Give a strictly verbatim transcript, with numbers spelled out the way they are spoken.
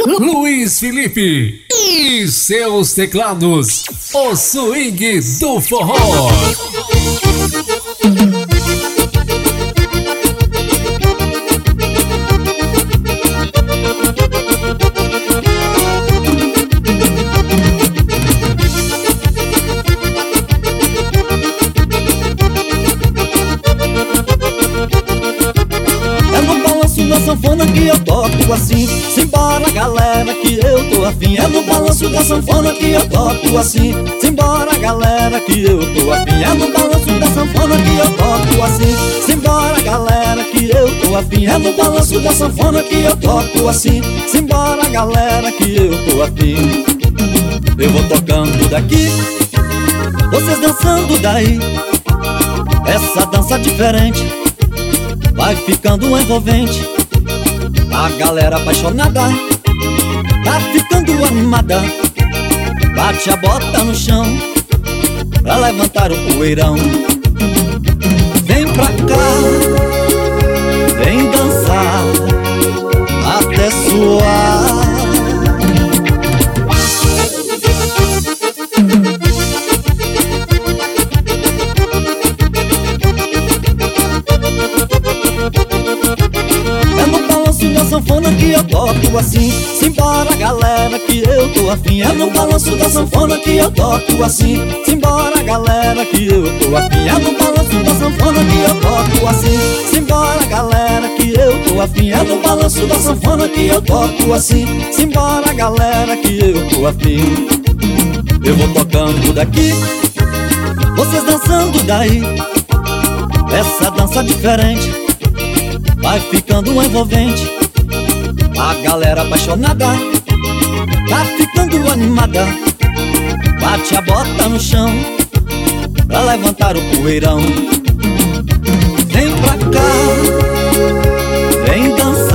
Luiz Felipe e seus teclados, o swing do forró. Da sanfona que eu toco assim, simbora galera que eu tô afim. É no balanço da sanfona que eu toco assim, simbora galera que eu tô afim. É no balanço da sanfona que eu toco assim, simbora galera que eu tô afim. É no balanço da sanfona que eu toco assim, simbora galera que eu tô afim. Eu vou tocando daqui, vocês dançando daí. Essa dança diferente vai ficando envolvente. A galera apaixonada tá ficando animada. Bate a bota no chão pra levantar o poeirão. Vem pra cá, vem dançar até suar. Sanfona que eu toco assim, simbora galera que eu tô afim. É no balanço da sanfona que eu toco assim, simbora galera que eu tô afim. É no balanço da sanfona que eu toco assim, simbora galera que eu tô afim. É no balanço da sanfona que eu toco assim, simbora galera que eu tô afim. Eu vou tocando daqui, vocês dançando daí. Essa dança diferente vai ficando envolvente. A galera apaixonada tá ficando animada. Bate a bota no chão pra levantar o poeirão. Vem pra cá, vem dançar